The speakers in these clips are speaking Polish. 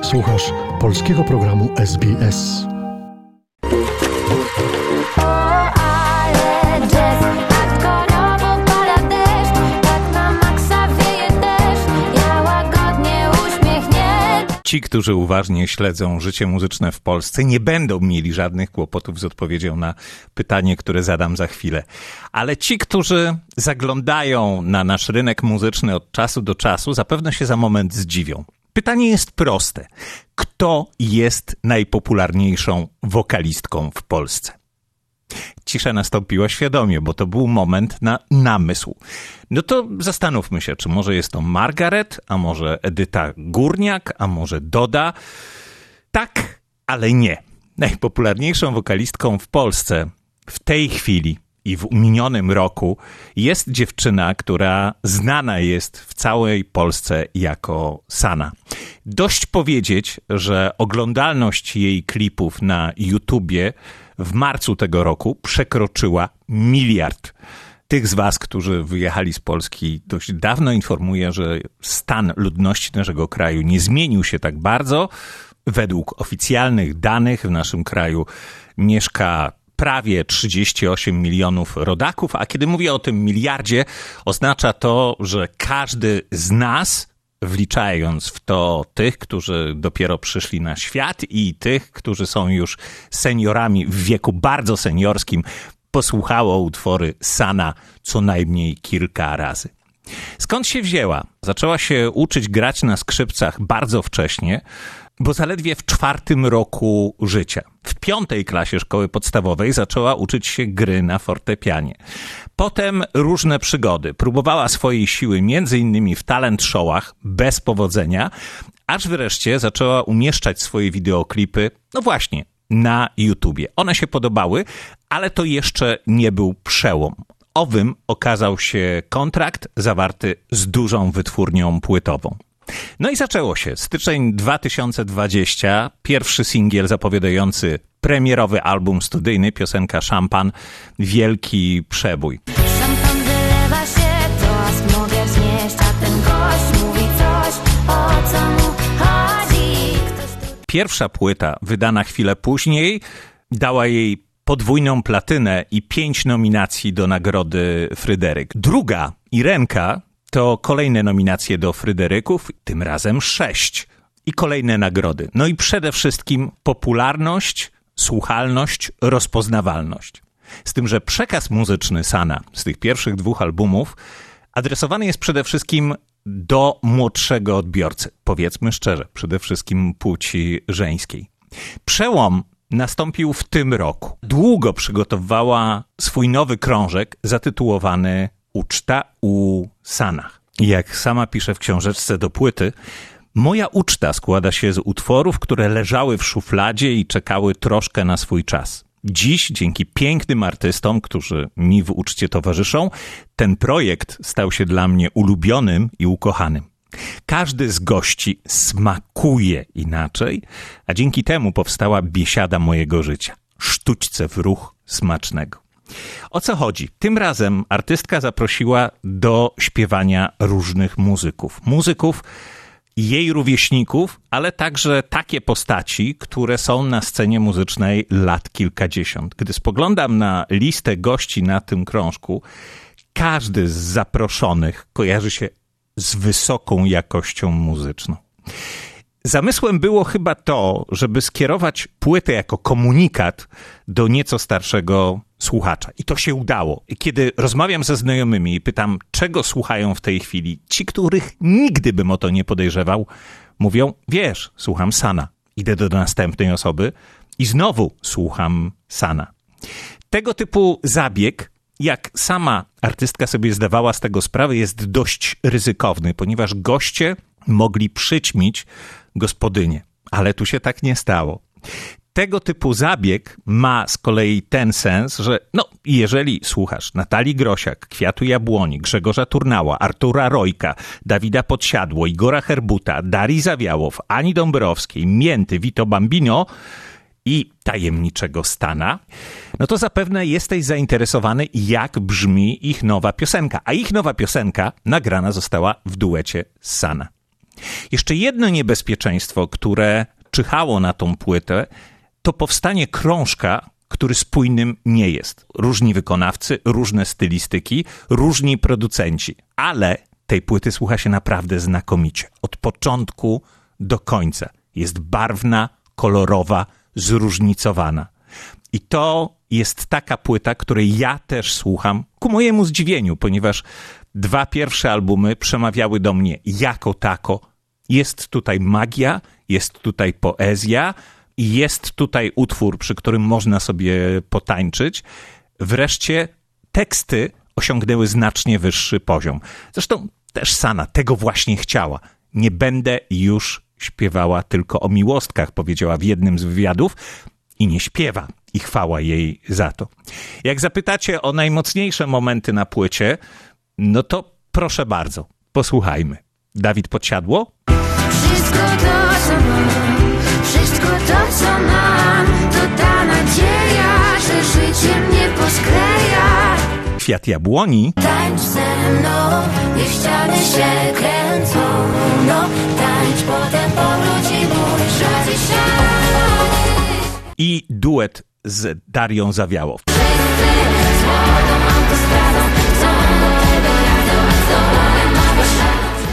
Słuchasz polskiego programu SBS. Ci, którzy uważnie śledzą życie muzyczne w Polsce, nie będą mieli żadnych kłopotów z odpowiedzią na pytanie, które zadam za chwilę. Ale ci, którzy zaglądają na nasz rynek muzyczny od czasu do czasu, zapewne się za moment zdziwią. Pytanie jest proste. Kto jest najpopularniejszą wokalistką w Polsce? Cisza nastąpiła świadomie, bo to był moment na namysł. No to zastanówmy się, czy może jest to Margaret, a może Edyta Górniak, a może Doda. Tak, ale nie. Najpopularniejszą wokalistką w Polsce w tej chwili i w minionym roku jest dziewczyna, która znana jest w całej Polsce jako Sana. Dość powiedzieć, że oglądalność jej klipów na YouTubie w marcu tego roku przekroczyła 1 miliard. Tych z was, którzy wyjechali z Polski dość dawno, informuję, że stan ludności naszego kraju nie zmienił się tak bardzo. Według oficjalnych danych w naszym kraju mieszka prawie 38 milionów rodaków, a kiedy mówię o tym miliardzie, oznacza to, że każdy z nas, wliczając w to tych, którzy dopiero przyszli na świat i tych, którzy są już seniorami w wieku bardzo seniorskim, posłuchało utwory Sana co najmniej kilka razy. Skąd się wzięła? Zaczęła się uczyć grać na skrzypcach bardzo wcześnie, bo zaledwie w 4. roku życia. W 5. klasie szkoły podstawowej zaczęła uczyć się gry na fortepianie. Potem różne przygody. Próbowała swojej siły m.in. w talent showach bez powodzenia, aż wreszcie zaczęła umieszczać swoje wideoklipy, no właśnie, na YouTubie. One się podobały, ale to jeszcze nie był przełom. Owym okazał się kontrakt zawarty z dużą wytwórnią płytową. No i zaczęło się. Styczeń 2020, pierwszy singiel zapowiadający premierowy album studyjny, piosenka Szampan, wielki przebój. Szampan wylewa się, toast mogę wznieść, a ten gość mówi coś, o co mu chodzi. Pierwsza płyta, wydana chwilę później, dała jej podwójną platynę i 5 nominacji do nagrody Fryderyk. Druga, Irenka, to kolejne nominacje do Fryderyków, tym razem 6 i kolejne nagrody. No i przede wszystkim popularność, słuchalność, rozpoznawalność. Z tym, że przekaz muzyczny Sana z tych pierwszych 2 albumów adresowany jest przede wszystkim do młodszego odbiorcy. Powiedzmy szczerze, przede wszystkim płci żeńskiej. Przełom nastąpił w tym roku. Długo przygotowywała swój nowy krążek zatytułowany Uczta u Sanach. Jak sama pisze w książeczce do płyty, moja uczta składa się z utworów, które leżały w szufladzie i czekały troszkę na swój czas. Dziś, dzięki pięknym artystom, którzy mi w uczcie towarzyszą, ten projekt stał się dla mnie ulubionym i ukochanym. Każdy z gości smakuje inaczej, a dzięki temu powstała biesiada mojego życia. Sztućce w ruch smacznego. O co chodzi? Tym razem artystka zaprosiła do śpiewania różnych muzyków. Muzyków jej rówieśników, ale także takie postaci, które są na scenie muzycznej lat kilkadziesiąt. Gdy spoglądam na listę gości na tym krążku, każdy z zaproszonych kojarzy się z wysoką jakością muzyczną. Zamysłem było chyba to, żeby skierować płytę jako komunikat do nieco starszego słuchacza. I to się udało. Kiedy rozmawiam ze znajomymi i pytam, czego słuchają w tej chwili, ci, których nigdy bym o to nie podejrzewał, mówią, wiesz, słucham Sana. Idę do następnej osoby i znowu słucham Sana. Tego typu zabieg, jak sama artystka sobie zdawała z tego sprawę, jest dość ryzykowny, ponieważ goście mogli przyćmić gospodynię. Ale tu się tak nie stało. Tego typu zabieg ma z kolei ten sens, że jeżeli słuchasz Natalii Grosiak, Kwiatu Jabłoni, Grzegorza Turnała, Artura Rojka, Dawida Podsiadło, Igora Herbuta, Darii Zawiałow, Ani Dąbrowskiej, Mięty, Vito Bambino i tajemniczego Stana, no to zapewne jesteś zainteresowany, jak brzmi ich nowa piosenka. A ich nowa piosenka nagrana została w duecie z Sana. Jeszcze jedno niebezpieczeństwo, które czyhało na tą płytę, to powstanie krążka, który spójnym nie jest. Różni wykonawcy, różne stylistyki, różni producenci, ale tej płyty słucha się naprawdę znakomicie. Od początku do końca. Jest barwna, kolorowa, zróżnicowana. I to jest taka płyta, której ja też słucham ku mojemu zdziwieniu, ponieważ 2 pierwsze albumy przemawiały do mnie jako tako. Jest tutaj magia, jest tutaj poezja i jest tutaj utwór, przy którym można sobie potańczyć. Wreszcie teksty osiągnęły znacznie wyższy poziom. Zresztą też Sana tego właśnie chciała. Nie będę już śpiewała tylko o miłostkach, powiedziała w jednym z wywiadów, i nie śpiewa. I chwała jej za to. Jak zapytacie o najmocniejsze momenty na płycie, no to proszę bardzo, posłuchajmy. Dawid Podsiadło? Wszystko to, co mam, wszystko to, co mam, to ta nadzieja, że życie mnie poskleja. Kwiat Jabłoni? Tańcz ze mną, niech ściany się kręcą. No, tańcz, potem powróć i bądź ściany. I duet z Darią Zawiałow. Wszyscy z młodą autostradą chcą mojego jazdą, a zdolem na poszlaku.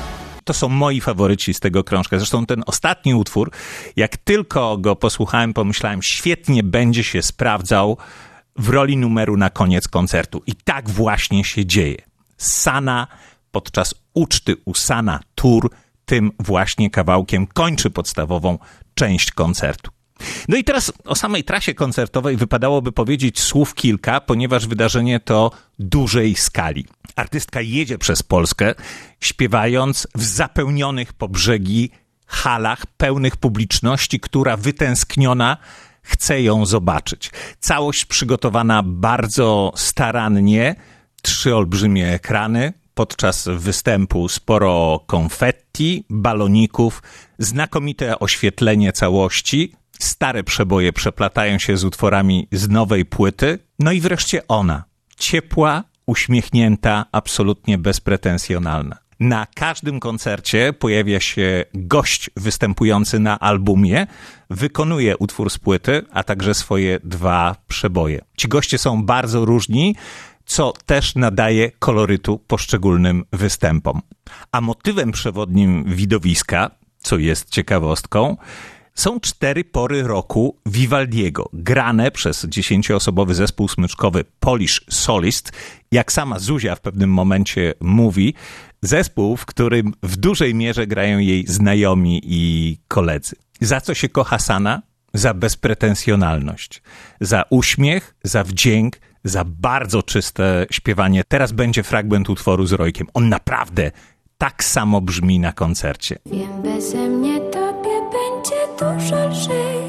To są moi faworyci z tego krążka. Zresztą ten ostatni utwór, jak tylko go posłuchałem, pomyślałem, świetnie będzie się sprawdzał w roli numeru na koniec koncertu. I tak właśnie się dzieje. Sana podczas uczty u Sana Tour tym właśnie kawałkiem kończy podstawową część koncertu. No i teraz o samej trasie koncertowej wypadałoby powiedzieć słów kilka, ponieważ wydarzenie to dużej skali. Artystka jedzie przez Polskę, śpiewając w zapełnionych po brzegi halach pełnych publiczności, która wytęskniona chce ją zobaczyć. Całość przygotowana bardzo starannie, 3 olbrzymie ekrany, podczas występu sporo konfetti, baloników, znakomite oświetlenie całości, stare przeboje przeplatają się z utworami z nowej płyty, no i wreszcie ona, ciepła, uśmiechnięta, absolutnie bezpretensjonalna. Na każdym koncercie pojawia się gość występujący na albumie, wykonuje utwór z płyty, a także swoje 2 przeboje. Ci goście są bardzo różni, co też nadaje kolorytu poszczególnym występom. A motywem przewodnim widowiska, co jest ciekawostką, są 4 pory roku Vivaldiego, grane przez 10-osobowy zespół smyczkowy Polish Solist. Jak sama Zuzia w pewnym momencie mówi, zespół, w którym w dużej mierze grają jej znajomi i koledzy. Za co się kocha Sana? Za bezpretensjonalność, za uśmiech, za wdzięk, za bardzo czyste śpiewanie. Teraz będzie fragment utworu z Rojkiem. On naprawdę tak samo brzmi na koncercie. Wiem, beze mnie tobie będzie dużo lżej.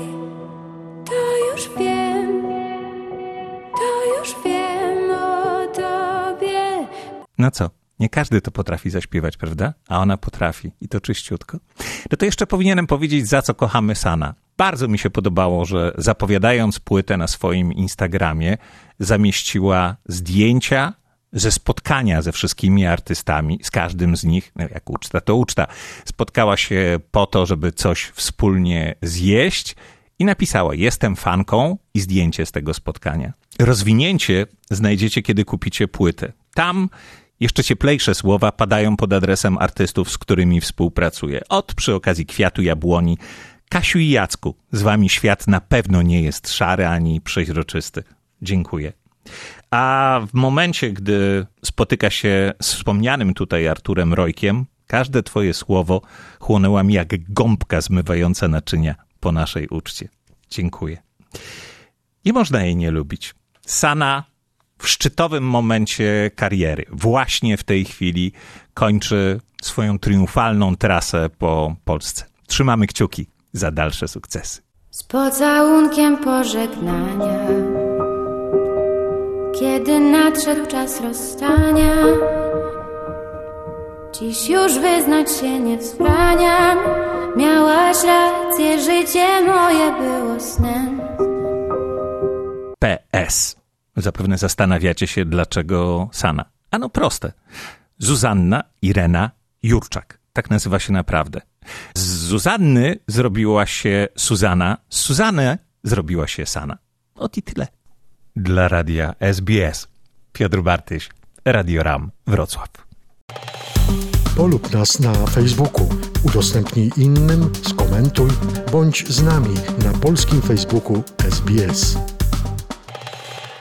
To już wiem o tobie. No co? Nie każdy to potrafi zaśpiewać, prawda? A ona potrafi i to czyściutko. No to jeszcze powinienem powiedzieć, za co kochamy Sana. Bardzo mi się podobało, że zapowiadając płytę na swoim Instagramie, zamieściła zdjęcia ze spotkania ze wszystkimi artystami, z każdym z nich, no jak uczta to uczta, spotkała się po to, żeby coś wspólnie zjeść i napisała: jestem fanką, i zdjęcie z tego spotkania. Rozwinięcie znajdziecie, kiedy kupicie płytę. Tam jeszcze cieplejsze słowa padają pod adresem artystów, z którymi współpracuję. Przy okazji Kwiatu Jabłoni, Kasiu i Jacku, z wami świat na pewno nie jest szary ani przeźroczysty. Dziękuję. A w momencie, gdy spotyka się z wspomnianym tutaj Arturem Rojkiem, każde twoje słowo chłonęła mi jak gąbka zmywająca naczynia po naszej uczcie. Dziękuję. Nie można jej nie lubić. Sana w szczytowym momencie kariery, właśnie w tej chwili kończy swoją triumfalną trasę po Polsce. Trzymamy kciuki za dalsze sukcesy. Z pocałunkiem pożegnania, kiedy nadszedł czas rozstania, dziś już wyznać się nie wzbraniam. Miałaś rację, życie moje było snem. PS. Zapewne zastanawiacie się, dlaczego Sana. Ano proste. Zuzanna Irena Jurczak. Tak nazywa się naprawdę. Z Zuzanny zrobiła się Suzana, z Suzanny zrobiła się Sana. Ot i tyle. Dla radia SBS. Piotr Bartyś, Radio RAM, Wrocław. Polub nas na Facebooku, udostępnij innym, skomentuj, bądź z nami na polskim Facebooku SBS.